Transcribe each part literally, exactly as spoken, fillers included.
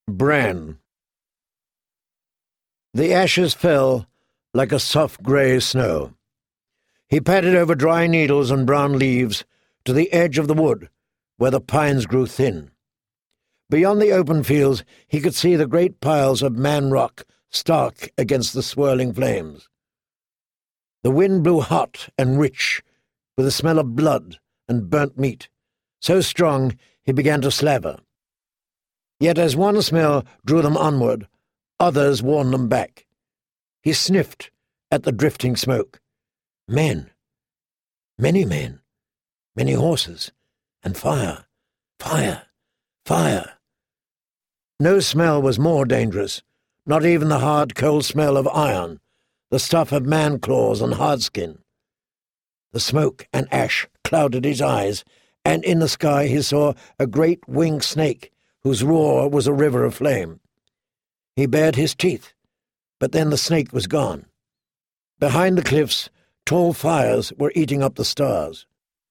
Bran. The ashes fell like a soft grey snow. He padded over dry needles and brown leaves to the edge of the wood, where the pines grew thin. Beyond the open fields he could see the great piles of Man Rock stark against the swirling flames. The wind blew hot and rich, with the smell of blood and burnt meat, so strong he began to slaver. Yet as one smell drew them onward, others warned them back. He sniffed at the drifting smoke. Men, many men, many horses, and fire, fire, fire. No smell was more dangerous, not even the hard, cold smell of iron, the stuff of man claws and hard skin. The smoke and ash clouded his eyes, and in the sky he saw a great winged snake whose roar was a river of flame. He bared his teeth, but then the snake was gone. Behind the cliffs, tall fires were eating up the stars.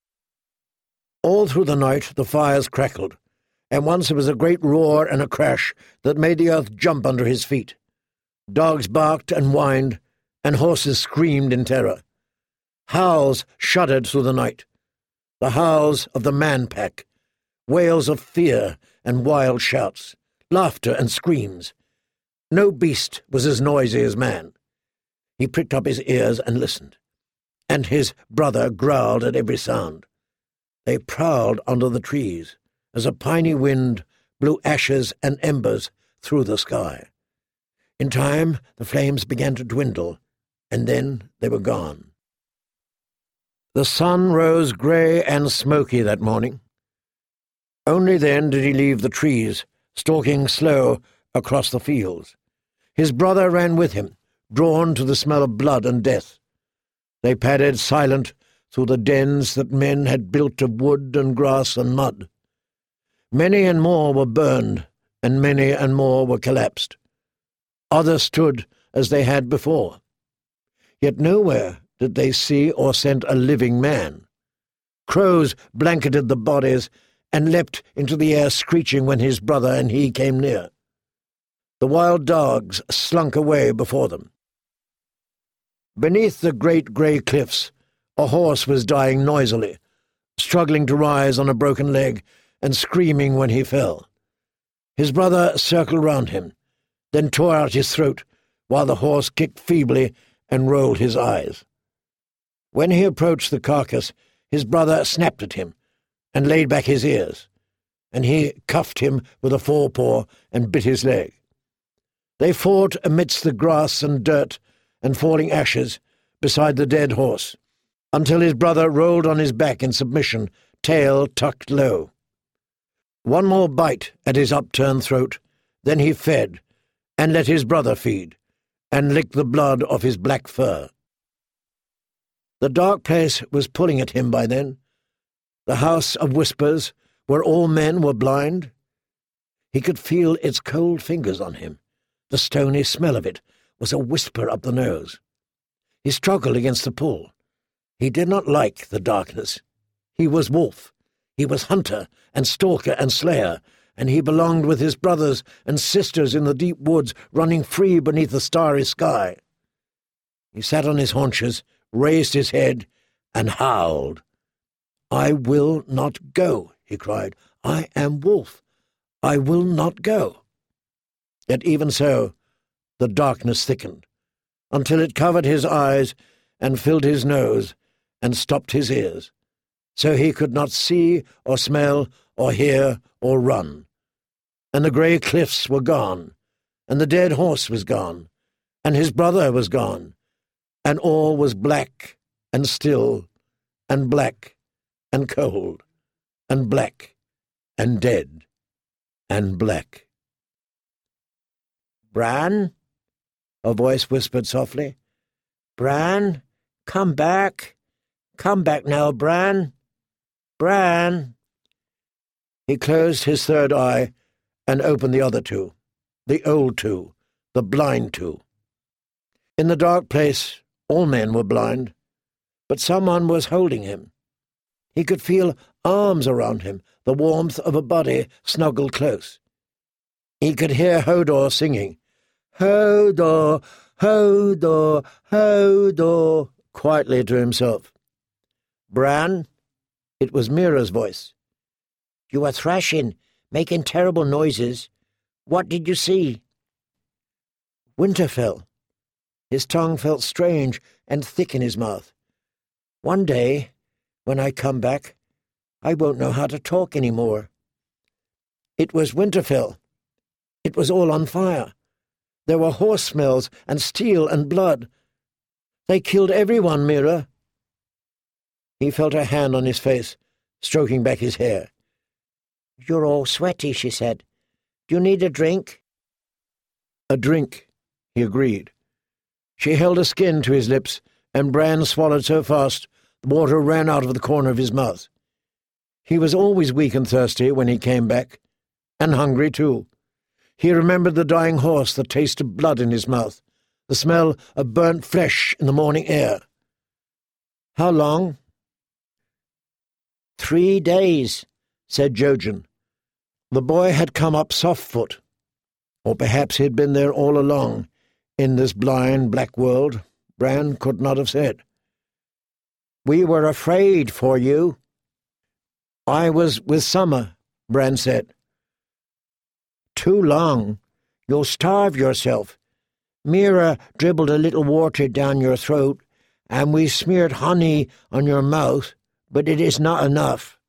All through the night the fires crackled, and once there was a great roar and a crash that made the earth jump under his feet. Dogs barked and whined, and horses screamed in terror. Howls shuddered through the night, the howls of the man-pack, wails of fear and wild shouts, laughter and screams. No beast was as noisy as man. He pricked up his ears and listened, and his brother growled at every sound. They prowled under the trees as a piney wind blew ashes and embers through the sky. In time the flames began to dwindle, and then they were gone. The sun rose grey and smoky that morning. Only then did he leave the trees, stalking slow across the fields. His brother ran with him, drawn to the smell of blood and death. They padded silent through the dens that men had built of wood and grass and mud. Many and more were burned, and many and more were collapsed. Others stood as they had before. Yet nowhere did they see or scent a living man. Crows blanketed the bodies and leapt into the air screeching when his brother and he came near. The wild dogs slunk away before them. Beneath the great grey cliffs, a horse was dying noisily, struggling to rise on a broken leg and screaming when he fell. His brother circled round him, then tore out his throat, while the horse kicked feebly and rolled his eyes. When he approached the carcass, his brother snapped at him and laid back his ears, and he cuffed him with a forepaw and bit his leg. They fought amidst the grass and dirt and falling ashes beside the dead horse, until his brother rolled on his back in submission, tail tucked low. One more bite at his upturned throat, then he fed, and let his brother feed, and licked the blood off his black fur. The dark place was pulling at him by then, the house of whispers, where all men were blind. He could feel its cold fingers on him. The stony smell of it was a whisper up the nose. He struggled against the pull. He did not like the darkness. He was wolf. He was hunter and stalker and slayer, and he belonged with his brothers and sisters in the deep woods, running free beneath the starry sky. He sat on his haunches, raised his head, and howled. "I will not go," he cried. "I am wolf. I will not go." Yet even so, the darkness thickened, until it covered his eyes and filled his nose and stopped his ears, so he could not see or smell or hear or run. And the grey cliffs were gone, and the dead horse was gone, and his brother was gone, and all was black and still and black and cold and black and dead and black. "Bran," a voice whispered softly. "Bran, come back. Come back now, Bran. Bran." He closed his third eye and opened the other two, the old two, the blind two. In the dark place, all men were blind, but someone was holding him. He could feel arms around him, the warmth of a body snuggled close. He could hear Hodor singing, "Hodor, Hodor, Hodor," quietly to himself. "Bran?" It was Mira's voice. "You were thrashing, making terrible noises. What did you see?" Winterfell. His tongue felt strange and thick in his mouth. "One day, when I come back, I won't know how to talk any more." It was Winterfell. It was all on fire. There were horse smells and steel and blood. "They killed everyone, Mira." He felt her hand on his face, stroking back his hair. "You're all sweaty," she said. "Do you need a drink?" "A drink," he agreed. She held a skin to his lips, and Bran swallowed so fast the water ran out of the corner of his mouth. He was always weak and thirsty when he came back, and hungry too. He remembered the dying horse, the taste of blood in his mouth, the smell of burnt flesh in the morning air. "How long?" "Three days," said Jojen. The boy had come up soft-foot, or perhaps he had been there all along, in this blind black world. Bran could not have said. "We were afraid for you." "I was with Summer," Bran said. "Too long. You'll starve yourself. Mira dribbled a little water down your throat, and we smeared honey on your mouth, but it is not enough."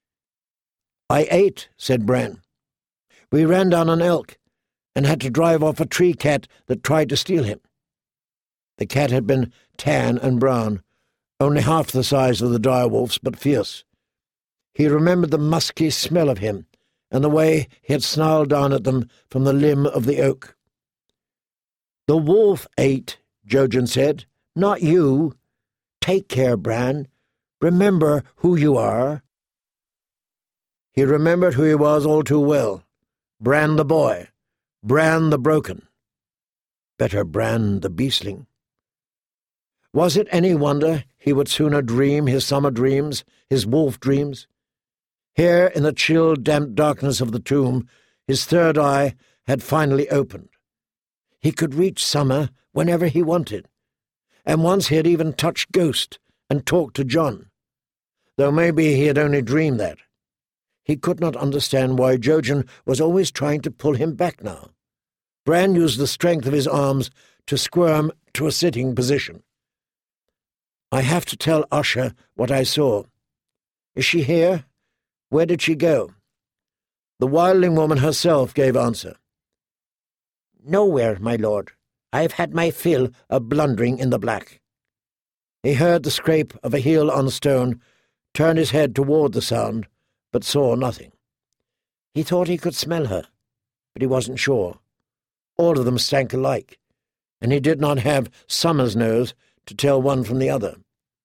"I ate," said Bran. "We ran down an elk, and had to drive off a tree cat that tried to steal him." The cat had been tan and brown, only half the size of the direwolf's, but fierce. He remembered the musky smell of him, and the way he had snarled down at them from the limb of the oak. "The wolf ate," Jojen said, "not you. Take care, Bran. Remember who you are." He remembered who he was all too well. Bran the boy. Bran the broken. Better Bran the beastling. Was it any wonder he would sooner dream his summer dreams, his wolf dreams? Here, in the chill, damp darkness of the tomb, his third eye had finally opened. He could reach Summer whenever he wanted, and once he had even touched Ghost and talked to Jon, though maybe he had only dreamed that. He could not understand why Jojen was always trying to pull him back now. Bran used the strength of his arms to squirm to a sitting position. "I have to tell Usha what I saw. Is she here? Where did she go?" The wildling woman herself gave answer. "Nowhere, my lord. I have had my fill of blundering in the black." He heard the scrape of a heel on stone, turned his head toward the sound, but saw nothing. He thought he could smell her, but he wasn't sure. All of them stank alike, and he did not have Summer's nose to tell one from the other.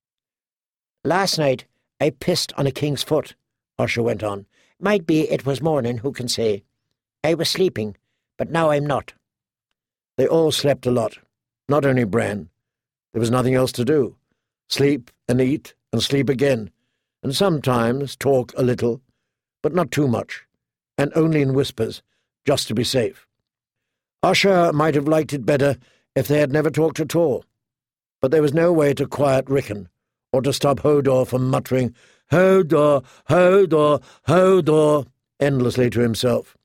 "Last night I pissed on a king's foot," Usha went on. "Might be it was morning, who can say? I was sleeping, but now I'm not." They all slept a lot, not only Bran. There was nothing else to do. Sleep and eat and sleep again, and sometimes talk a little, but not too much, and only in whispers, just to be safe. Usha might have liked it better if they had never talked at all, but there was no way to quiet Rickon, or to stop Hodor from muttering, "Hodor, Hodor, Hodor," endlessly to himself.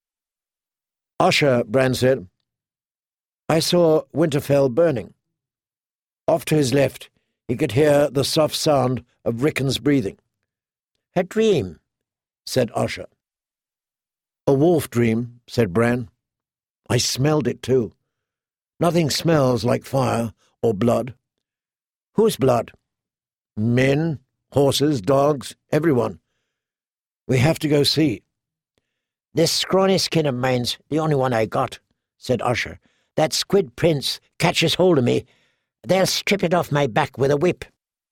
"Usha," Bran said, "I saw Winterfell burning." Off to his left, he could hear the soft sound of Rickon's breathing. "A dream," said Usha. "A wolf dream," said Bran. "I smelled it too. Nothing smells like fire or blood." "Whose blood?" "Men, horses, dogs, everyone. We have to go see." "This scrawny skin of mine's the only one I got," said Usha. "That squid prince catches hold of me. They'll strip it off my back with a whip."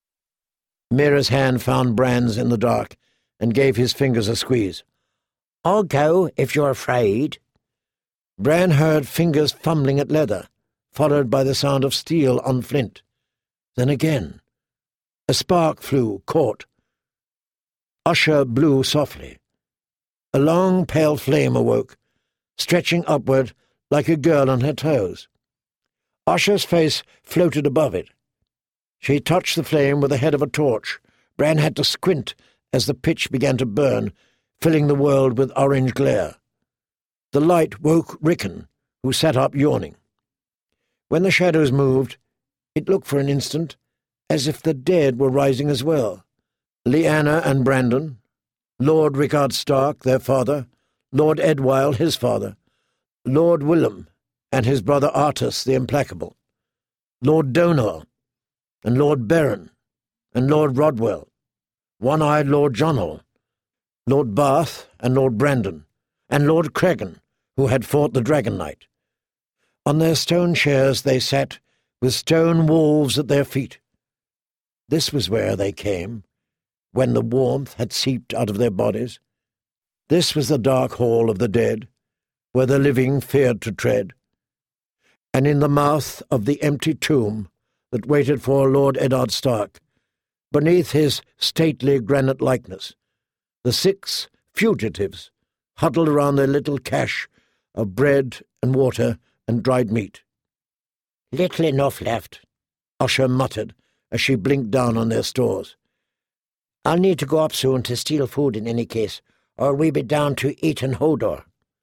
Mira's hand found Bran's in the dark and gave his fingers a squeeze. "I'll go if you're afraid." Bran heard fingers fumbling at leather, followed by the sound of steel on flint. Then again. A spark flew, caught. Usha blew softly. A long, pale flame awoke, stretching upward like a girl on her toes. Usher's face floated above it. She touched the flame with the head of a torch. Bran had to squint as the pitch began to burn, filling the world with orange glare. The light woke Rickon, who sat up yawning. When the shadows moved, it looked for an instant as if the dead were rising as well. Lyanna and Brandon, Lord Rickard Stark, their father, Lord Edwyle, his father, Lord Willem and his brother Artus the Implacable, Lord Donal and Lord Beren and Lord Rodwell, One-Eyed Lord Jonal, Lord Bath and Lord Brandon, and Lord Cregan, who had fought the Dragon Knight. On their stone chairs they sat, with stone wolves at their feet. This was where they came, when the warmth had seeped out of their bodies. This was the dark hall of the dead, where the living feared to tread. And in the mouth of the empty tomb that waited for Lord Eddard Stark, beneath his stately granite likeness, the six fugitives huddled around their little cache of bread and water and dried meat. "Little enough left," Usher muttered as she blinked down on their stores. "I'll need to go up soon to steal food in any case, or we'll be down to eating Hodor."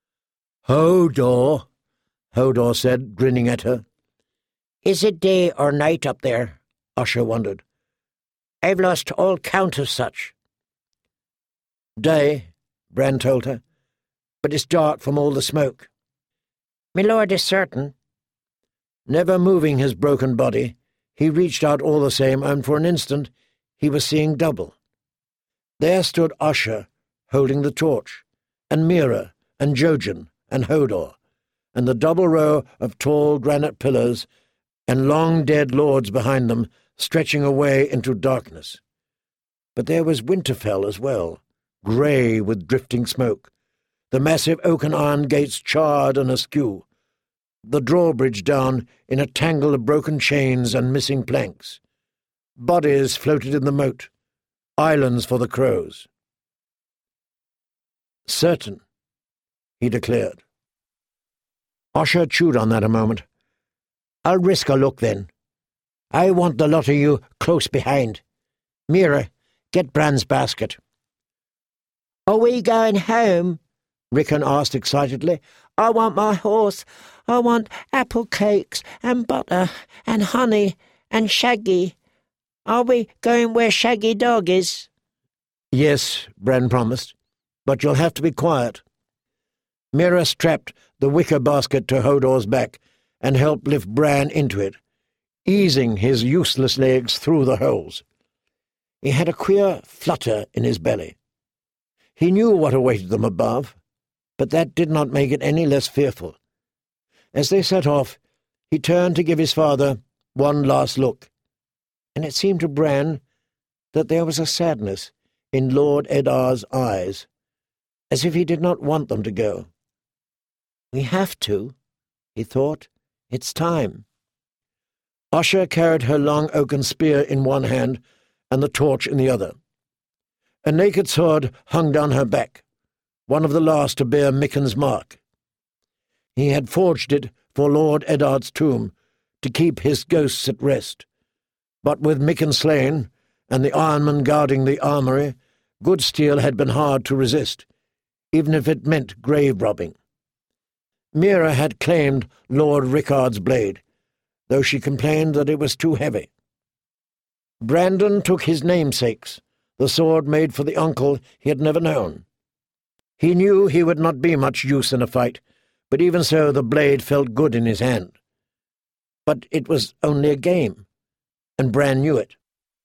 "Hodor," Hodor said, grinning at her. "Is it day or night up there?" Usher wondered. "I've lost all count of such." "Day," Bran told her, "but it's dark from all the smoke." "My lord is certain." Never moving his broken body, he reached out all the same, and for an instant he was seeing double. There stood Usher, holding the torch, and Meera, and Jojen, and Hodor, and the double row of tall granite pillars and long-dead lords behind them, stretching away into darkness. But there was Winterfell as well, grey with drifting smoke, the massive oaken iron gates charred and askew, the drawbridge down in a tangle of broken chains and missing planks. Bodies floated in the moat, islands for the crows. "Certain," he declared. Usher chewed on that a moment. "I'll risk a look, then. I want the lot of you close behind. Meera, get Bran's basket." "Are we going home?" Rickon asked excitedly. "I want my horse. I want apple cakes and butter and honey and Shaggy. Are we going where Shaggy Dog is?" "Yes," Bran promised, "but you'll have to be quiet." Meera strapped the wicker basket to Hodor's back and helped lift Bran into it, easing his useless legs through the holes. He had a queer flutter in his belly. He knew what awaited them above, but that did not make it any less fearful. As they set off, he turned to give his father one last look, and it seemed to Bran that there was a sadness in Lord Eddard's eyes, as if he did not want them to go. "We have to," he thought. "It's time." Usher carried her long oaken spear in one hand and the torch in the other. A naked sword hung down her back, one of the last to bear Micken's mark. He had forged it for Lord Eddard's tomb, to keep his ghosts at rest. But with Micken slain, and the ironman guarding the armoury, good steel had been hard to resist, even if it meant grave-robbing. Meera had claimed Lord Rickard's blade, though she complained that it was too heavy. Brandon took his namesake's, the sword made for the uncle he had never known. He knew he would not be much use in a fight, but even so the blade felt good in his hand. But it was only a game, and Bran knew it.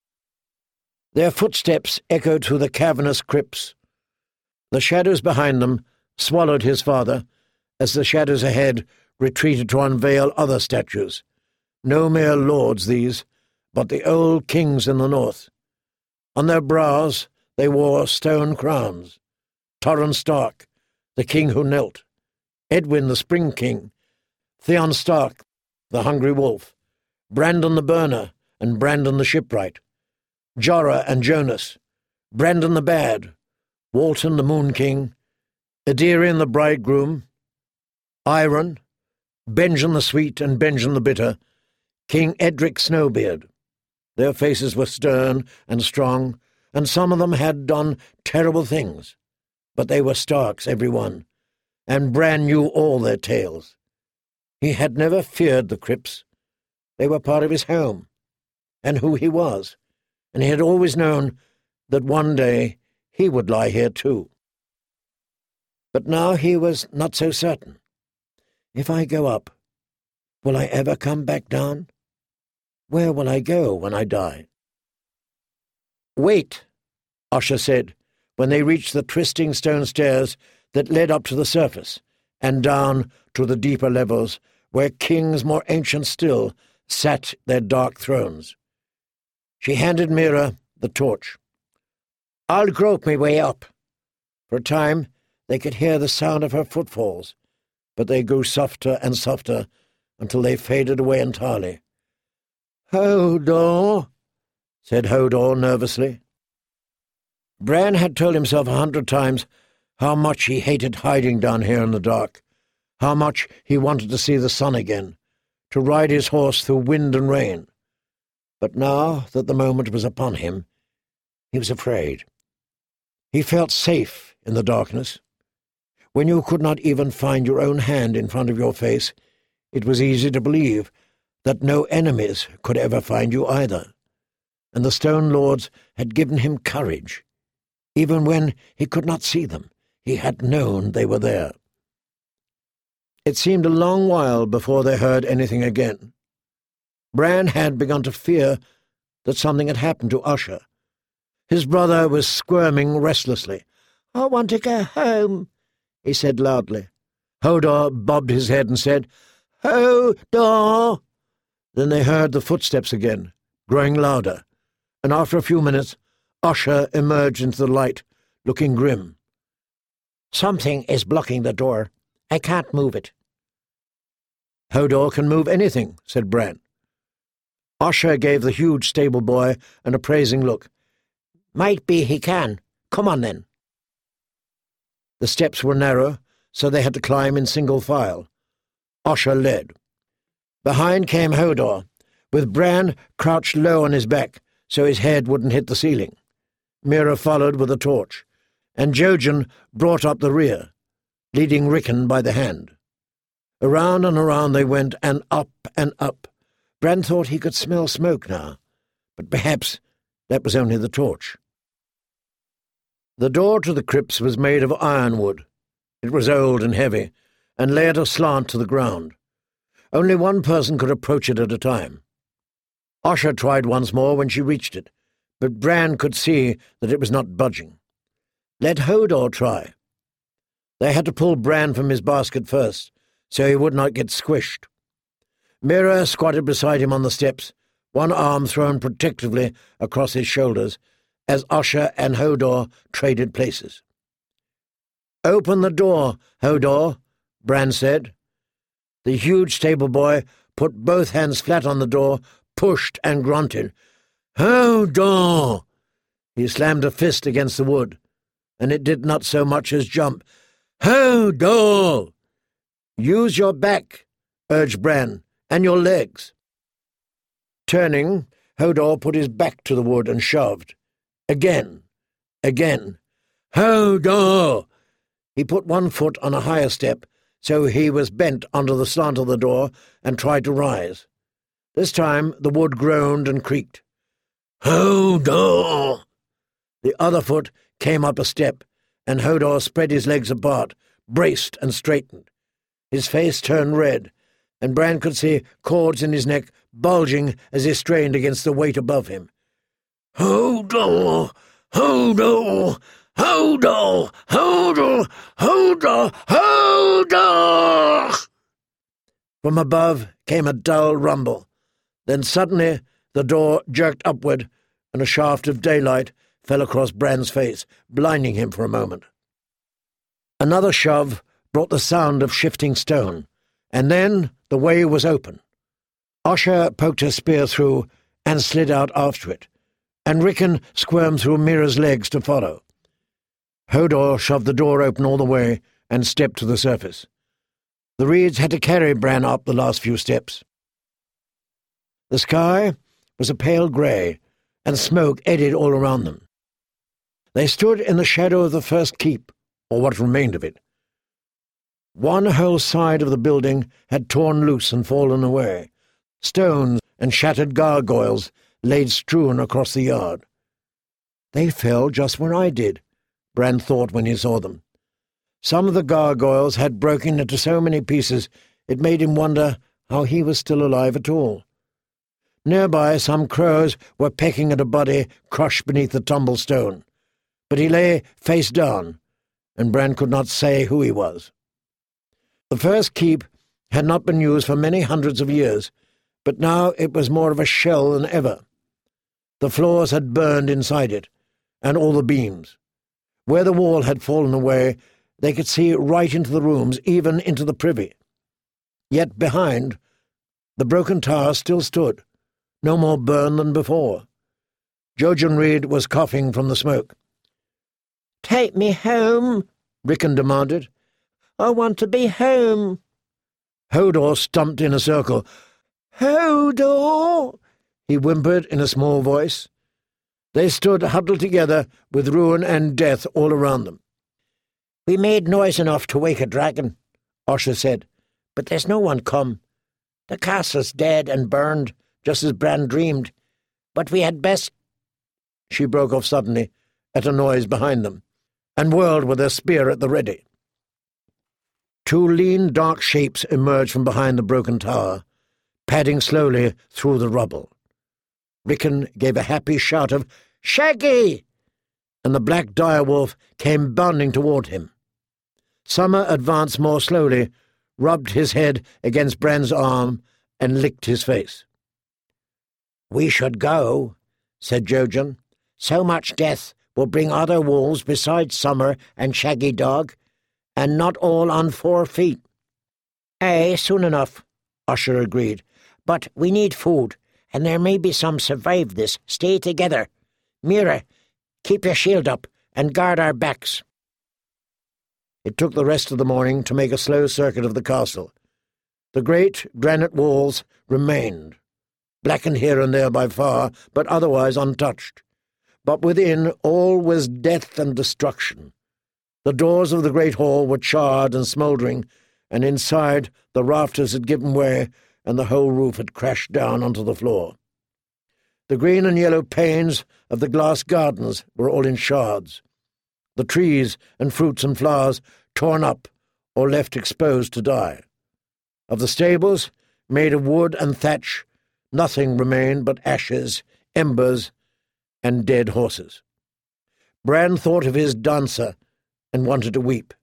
Their footsteps echoed through the cavernous crypts. The shadows behind them swallowed his father, as the shadows ahead retreated to unveil other statues. No mere lords, these, but the old kings in the north. On their brows they wore stone crowns. Torrhen Stark, the king who knelt, Edwin the Spring King, Theon Stark, the Hungry Wolf, Brandon the Burner and Brandon the Shipwright, Jorah and Jonas, Brandon the Bad, Walton the Moon King, Ederion the Bridegroom, Iron, Benjen the Sweet and Benjen the Bitter, King Edric Snowbeard. Their faces were stern and strong, and some of them had done terrible things, but they were Starks, every one, and Bran knew all their tales. He had never feared the Crips. They were part of his home, and who he was, and he had always known that one day he would lie here too. But now he was not so certain. If I go up, will I ever come back down? Where will I go when I die? "Wait," Usher said, when they reached the twisting stone stairs that led up to the surface and down to the deeper levels where kings more ancient still sat their dark thrones. She handed Meera the torch. "I'll grope my way up." For a time they could hear the sound of her footfalls, but they grew softer and softer until they faded away entirely. "Hodor," said Hodor nervously. Bran had told himself a hundred times how much he hated hiding down here in the dark, how much he wanted to see the sun again, to ride his horse through wind and rain. But now that the moment was upon him, he was afraid. He felt safe in the darkness. When you could not even find your own hand in front of your face, it was easy to believe that no enemies could ever find you either, and the Stone Lords had given him courage. Even when he could not see them, he had known they were there. It seemed a long while before they heard anything again. Bran had begun to fear that something had happened to Usher. His brother was squirming restlessly. "I want to go home," he said loudly. Hodor bobbed his head and said, "Hodor!" Then they heard the footsteps again, growing louder, and after a few minutes, Usher emerged into the light, looking grim. "Something is blocking the door. I can't move it." "Hodor can move anything," said Bran. Usher gave the huge stable boy an appraising look. "Might be he can. Come on, then." The steps were narrow, so they had to climb in single file. Usher led. Behind came Hodor, with Bran crouched low on his back so his head wouldn't hit the ceiling. Meera followed with a torch, and Jojen brought up the rear, leading Rickon by the hand. Around and around they went, and up and up. Bran thought he could smell smoke now, but perhaps that was only the torch. The door to the crypts was made of ironwood. It was old and heavy, and lay at a slant to the ground. Only one person could approach it at a time. Usher tried once more when she reached it, but Bran could see that it was not budging. Let Hodor try. They had to pull Bran from his basket first, so he would not get squished. Meera squatted beside him on the steps, one arm thrown protectively across his shoulders, as Usher and Hodor traded places. "Open the door, Hodor," Bran said. The huge stable boy put both hands flat on the door, pushed and grunted. "Hodor!" He slammed a fist against the wood, and it did not so much as jump. "Hodor!" "Use your back," urged Bran, "and your legs." Turning, Hodor put his back to the wood and shoved. Again. Again. "Hodor!" He put one foot on a higher step, so he was bent under the slant of the door and tried to rise. This time the wood groaned and creaked. "Hodor!" The other foot came up a step, and Hodor spread his legs apart, braced and straightened. His face turned red, and Bran could see cords in his neck bulging as he strained against the weight above him. "Hodor! Hodor! Hodor! Hodor! Hodor! Hodor!" From above came a dull rumble. Then suddenly the door jerked upward, and a shaft of daylight fell across Bran's face, blinding him for a moment. Another shove brought the sound of shifting stone, and then the way was open. Usher poked her spear through and slid out after it, and Rickon squirmed through Meera's legs to follow. Hodor shoved the door open all the way and stepped to the surface. The reeds had to carry Bran up the last few steps. The sky was a pale grey, and smoke eddied all around them. They stood in the shadow of the first keep, or what remained of it. One whole side of the building had torn loose and fallen away. Stones and shattered gargoyles laid strewn across the yard. They fell just when I did, Bran thought when he saw them. Some of the gargoyles had broken into so many pieces it made him wonder how he was still alive at all. Nearby, some crows were pecking at a body crushed beneath the tumbled stone, but he lay face down, and Bran could not say who he was. The first keep had not been used for many hundreds of years, but now it was more of a shell than ever. The floors had burned inside it, and all the beams. Where the wall had fallen away, they could see right into the rooms, even into the privy. Yet behind, the broken tower still stood, no more burned than before. Jojen Reed was coughing from the smoke. "Take me home," Rickon demanded. "I want to be home." Hodor stumped in a circle. "Hodor!" he whimpered in a small voice. They stood huddled together with ruin and death all around them. "We made noise enough to wake a dragon," Osha said, "but there's no one come. The castle's dead and burned, just as Bran dreamed. But we had best—" She broke off suddenly at a noise behind them, and whirled with her spear at the ready. Two lean, dark shapes emerged from behind the broken tower, padding slowly through the rubble. Rickon gave a happy shout of "Shaggy!" and the black direwolf came bounding toward him. Summer advanced more slowly, rubbed his head against Bran's arm, and licked his face. "We should go," said Jojen. "So much death will bring other wolves besides Summer and Shaggy Dog, and not all on four feet." "Aye, soon enough," Usher agreed. "But we need food, and there may be some survive this. Stay together. Mira, keep your shield up and guard our backs." It took the rest of the morning to make a slow circuit of the castle. The great granite walls remained, blackened here and there by fire, but otherwise untouched. But within all was death and destruction. The doors of the great hall were charred and smouldering, and inside the rafters had given way, and the whole roof had crashed down onto the floor. The green and yellow panes of the glass gardens were all in shards, the trees and fruits and flowers torn up or left exposed to die. Of the stables, made of wood and thatch, nothing remained but ashes, embers, and dead horses. Bran thought of his dancer and wanted to weep.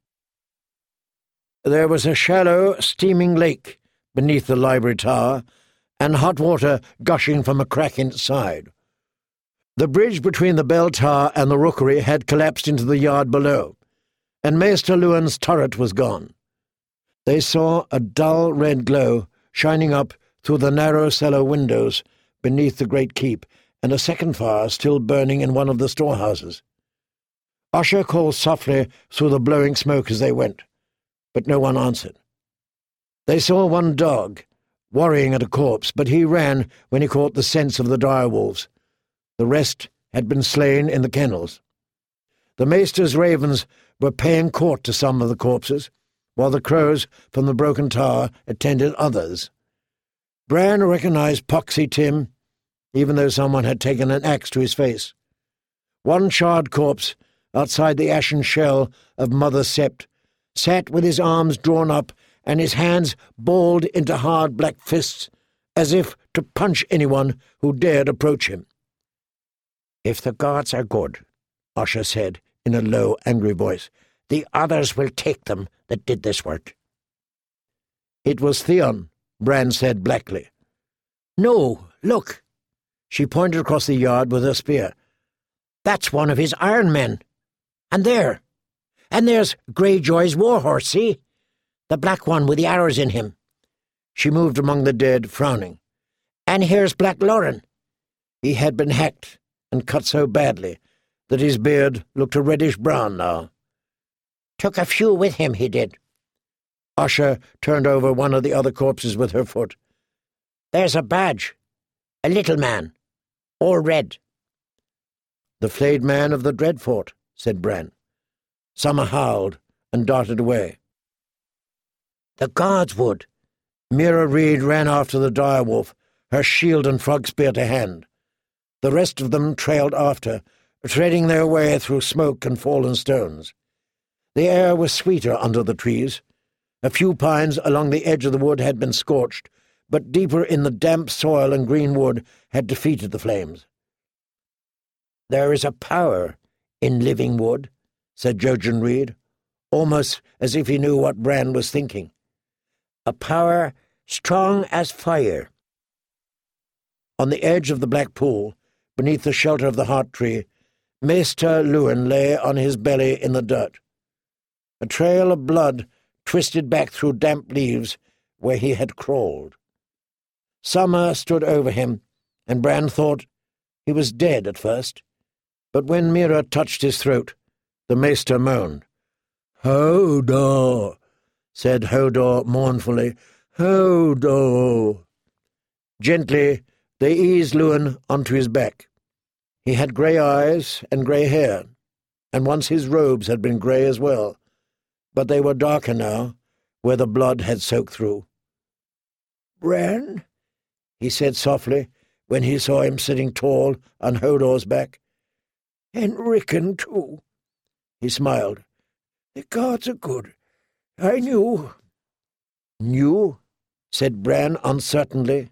There was a shallow, steaming lake beneath the library tower, and hot water gushing from a crack in its side. The bridge between the bell tower and the rookery had collapsed into the yard below, and Maester Luwin's turret was gone. They saw a dull red glow shining up through the narrow cellar windows beneath the great keep, and a second fire still burning in one of the storehouses. Usher called softly through the blowing smoke as they went, but no one answered. They saw one dog, worrying at a corpse, but he ran when he caught the scents of the direwolves. The rest had been slain in the kennels. The maester's ravens were paying court to some of the corpses, while the crows from the broken tower attended others. Bran recognized Poxy Tim, even though someone had taken an axe to his face. One charred corpse, outside the ashen shell of Mother Sept, sat with his arms drawn up and his hands balled into hard black fists, as if to punch anyone who dared approach him. "If the gods are good," Usher said in a low, angry voice, "the others will take them that did this work." "It was Theon," Bran said blackly. "No, look." She pointed across the yard with her spear. "That's one of his iron men. And there. And there's Greyjoy's warhorse, see? The black one with the arrows in him." She moved among the dead, frowning. "And here's Black Lauren." He had been hacked and cut so badly that his beard looked a reddish-brown now. "Took a few with him, he did." Usher turned over one of the other corpses with her foot. "There's a badge. A little man. All red." "The flayed man of the Dreadfort," said Bran. Summer howled and darted away. "The guards would." Mira Reed ran after the direwolf, her shield and frog spear to hand. The rest of them trailed after, threading their way through smoke and fallen stones. The air was sweeter under the trees. A few pines along the edge of the wood had been scorched, but deeper in the damp soil and green wood had defeated the flames. "There is a power in living wood," said Jojen Reed, almost as if he knew what Bran was thinking. "A power strong as fire." On the edge of the black pool, beneath the shelter of the heart tree, Maester Luwin lay on his belly in the dirt. A trail of blood twisted back through damp leaves where he had crawled. Summer stood over him, and Bran thought he was dead at first, but when Mira touched his throat, the Maester moaned. "Hodor," said Hodor mournfully. "Hodor." Gently they eased Luwin onto his back. He had grey eyes and grey hair, and once his robes had been grey as well, but they were darker now, where the blood had soaked through. "Bran," he said softly, when he saw him sitting tall on Hodor's back. "And Rickon, too." He smiled. "The gods are good. I knew." "Knew?" said Bran uncertainly.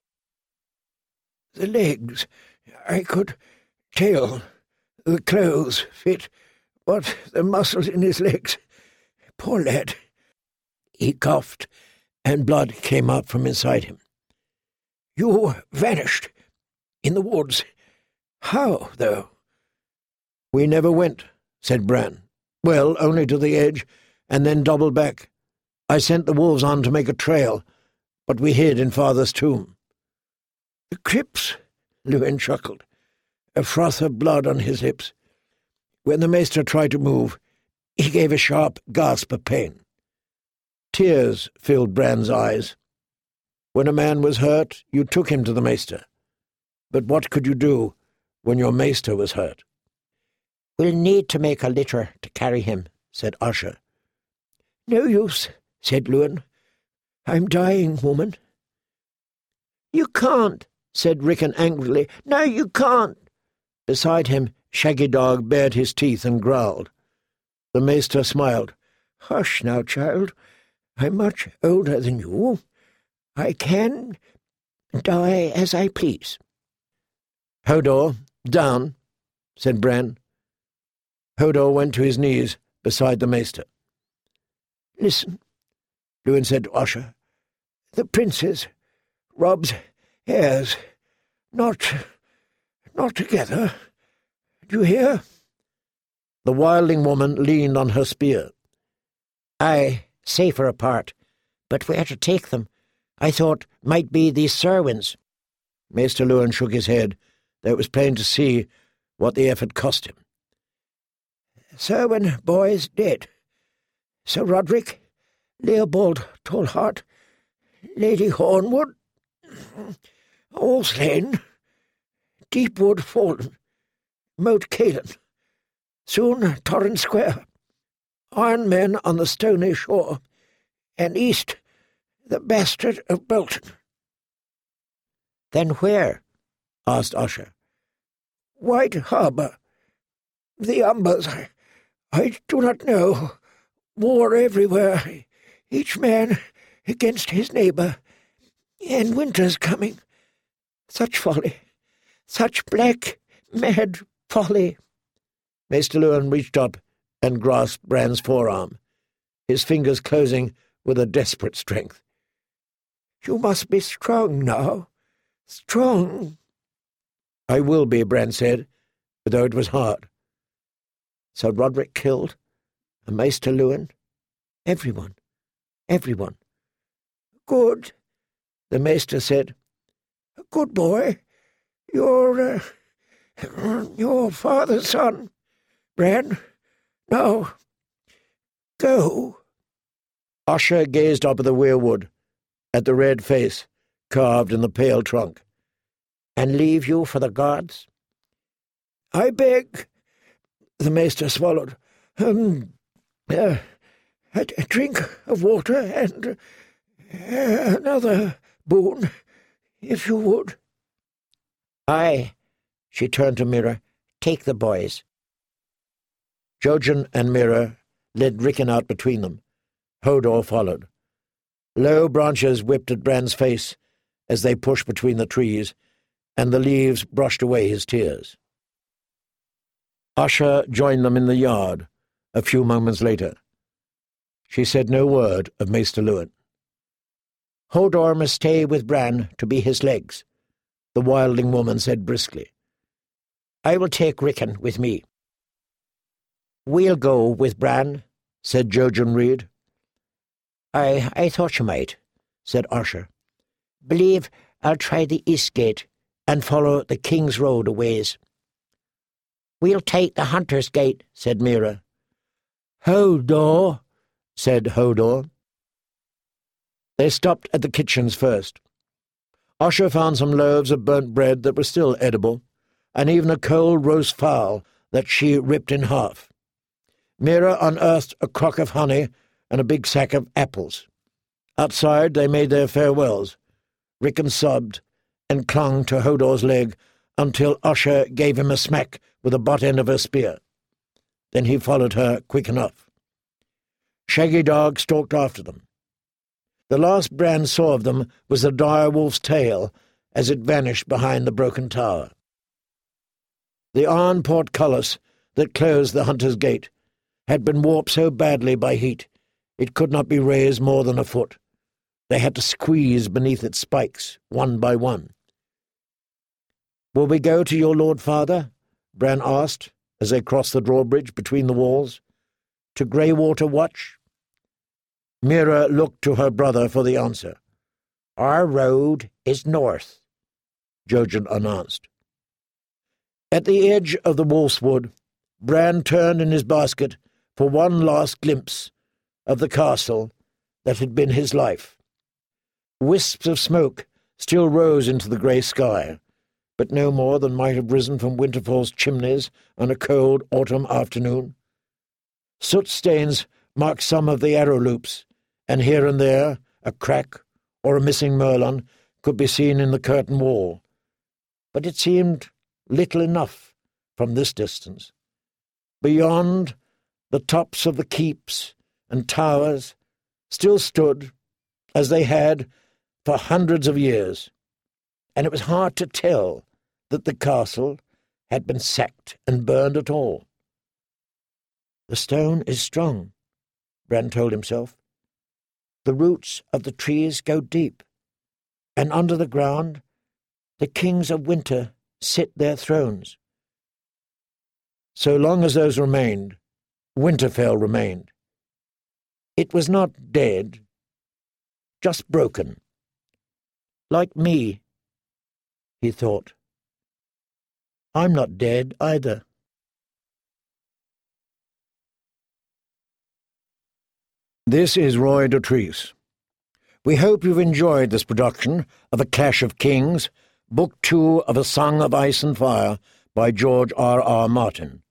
"The legs. I could tell. The clothes fit, but the muscles in his legs. Poor lad." He coughed, and blood came up from inside him. "You vanished. In the woods. How, though?" "We never went," said Bran. "Well, only to the edge, and then doubled back. I sent the wolves on to make a trail, but we hid in Father's tomb." "The crypts," Luwin chuckled, a froth of blood on his lips. When the Maester tried to move, he gave a sharp gasp of pain. Tears filled Bran's eyes. When a man was hurt, you took him to the Maester. But what could you do when your Maester was hurt? "We'll need to make a litter to carry him," said Usher. "No use," said Luwin. "I'm dying, woman." "You can't," said Rickon angrily. "No, you can't." Beside him, Shaggy Dog bared his teeth and growled. The Maester smiled. "Hush now, child. I'm much older than you. I can die as I please." "Hodor, down," said Bran. Hodor went to his knees beside the Maester. "Listen," Luwin said to Usher. "The princes, Robb's heirs, not, not together. Do you hear?" The wildling woman leaned on her spear. "Aye, safer apart. But where to take them? I thought might be these Serwins." Maester Luwin shook his head, though it was plain to see what the effort cost him. "Serwin boys dead. Sir Roderick, Leopold Tallheart, Lady Hornwood, all slain. Deepwood fallen, Moat Caelan, soon Torrent Square, Iron men on the stony shore, and east the bastard of Bolton." "Then where?" asked Usher. "White Harbour. The Umbers, I, I do not know. War everywhere, each man against his neighbour. And winter's coming. Such folly, such black, mad folly." Maester Luwin reached up and grasped Bran's forearm, his fingers closing with a desperate strength. "You must be strong now. Strong." "I will be," Bran said, though it was hard. Sir Roderick killed, and Maester Luwin, everyone, everyone. "Good," the Maester said. "A good boy. You're, uh, your father's son, Bran. Now, go." Usher gazed up at the weirwood, at the red face carved in the pale trunk. "And leave you for the gods?" "I beg," the maester swallowed, um, uh, a, a drink of water and uh, another boon, if you would." "Aye," she turned to Mira. "Take the boys." Jojen and Mira led Rickon out between them. Hodor followed. Low branches whipped at Bran's face as they pushed between the trees, and the leaves brushed away his tears. Usher joined them in the yard a few moments later. She said no word of Maester Luwin. "Hodor must stay with Bran to be his legs," the wildling woman said briskly. "I will take Rickon with me." "We'll go with Bran," said Jojen Reed. I I thought you might," said Usher. "Believe I'll try the east gate and follow the King's Road a ways." "We'll take the Hunter's Gate," said Mira. "Hodor," said Hodor. They stopped at the kitchens first. Usher found some loaves of burnt bread that were still edible, and even a cold roast fowl that she ripped in half. Mira unearthed a crock of honey and a big sack of apples. Outside they made their farewells. Rickon sobbed and clung to Hodor's leg until Usher gave him a smack with the butt end of her spear. Then he followed her quick enough. Shaggy Dog stalked after them. The last Bran saw of them was the dire wolf's tail as it vanished behind the broken tower. The iron portcullis that closed the Hunter's Gate had been warped so badly by heat it could not be raised more than a foot. They had to squeeze beneath its spikes, one by one. "Will we go to your Lord Father?" Bran asked, as they crossed the drawbridge between the walls. "To Greywater Watch?" Mira looked to her brother for the answer. "Our road is north," Jojen announced. At the edge of the Wolfswood, Bran turned in his basket for one last glimpse of the castle that had been his life. Wisps of smoke still rose into the grey sky, but no more than might have risen from Winterfell's chimneys on a cold autumn afternoon. Soot stains marked some of the arrow loops, and here and there a crack or a missing merlon could be seen in the curtain wall. But it seemed little enough from this distance. Beyond, the tops of the keeps and towers still stood as they had for hundreds of years, and it was hard to tell that the castle had been sacked and burned at all. "The stone is strong," Bran told himself. "The roots of the trees go deep, and under the ground the kings of winter sit their thrones." So long as those remained, Winterfell remained. It was not dead, just broken. Like me, he thought. I'm not dead either. This is Roy Dotrice. We hope you've enjoyed this production of A Clash of Kings, Book Two of A Song of Ice and Fire by George R. R. Martin.